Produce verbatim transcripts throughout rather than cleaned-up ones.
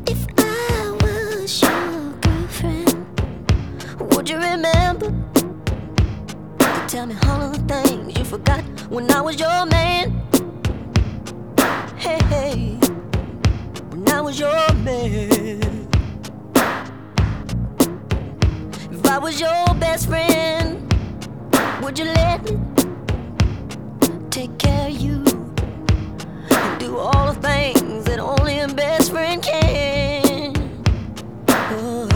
If I was your girlfriend, would you remember to tell me all of the things you forgot when I was your man? Hey, hey, when I was your man. If I was your best friend, would you let me take care of you and do all the things that only a best friend can? Oh,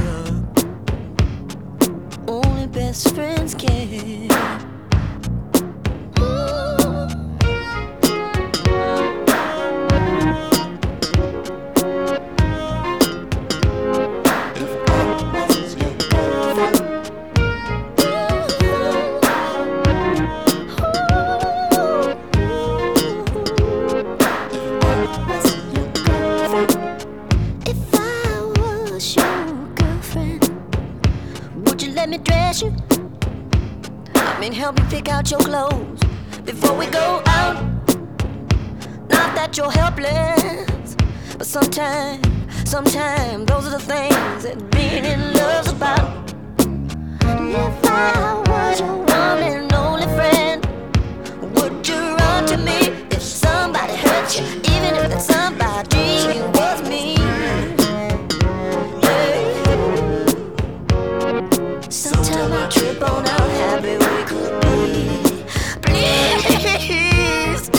only best friends can. Let me dress you, I mean help you pick out your clothes before we go out. Not that you're helpless, but sometimes, sometimes those are the things that being in love's about. And if I was your one and only friend, would you run to me if somebody hurt you, even if that somebody was me? Sometimes I trip on how happy we could be. Please.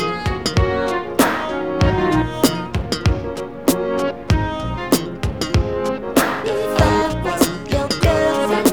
If I was your girlfriend,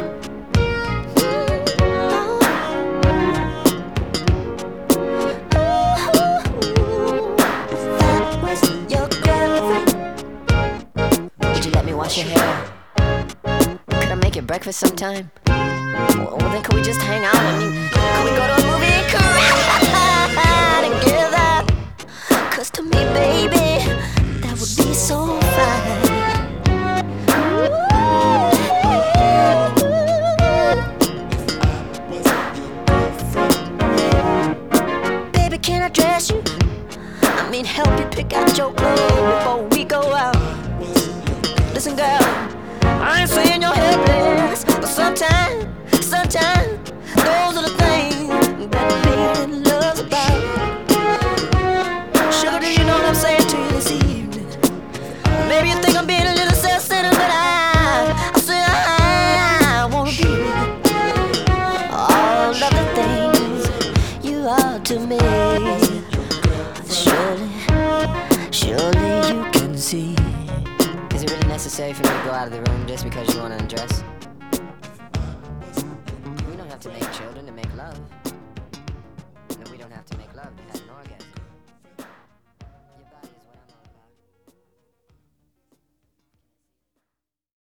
if I was your girlfriend, would you let me wash your hair? Could I make you breakfast sometime? Well, then could we just hang out? I mean, could we go to a movie and cry together? Cause to me, baby, that would be so fine. Baby, can I dress you? I mean, help you pick out your clothes before we go out. Listen, girl, I ain't saying you're helpless, but sometimes, sometimes, those are the things that being love's about. Sugar, do you know what I'm saying to you this evening? Maybe you think I'm being a little self-centered, but I, I say I, I wanna be all of the things you are to me. Surely, surely you can see. Is it really necessary for me to go out of the room just because you want to undress?